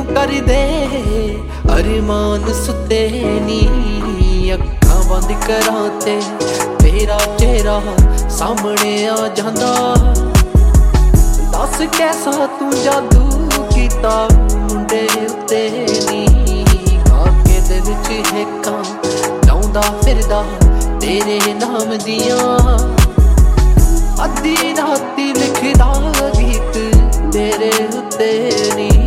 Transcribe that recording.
कर दे अरमान सुते नी अखां बंद करां ते तेरा चेहरा सामने आ जांदा दस कैसा तू जादू कीता मुंडे उत्ते नी काके दे विच हेकां लाउंदा फिरदा तेरे नाम दियां अद्धी राती लिखदा गीत तेरे उत्ते नी।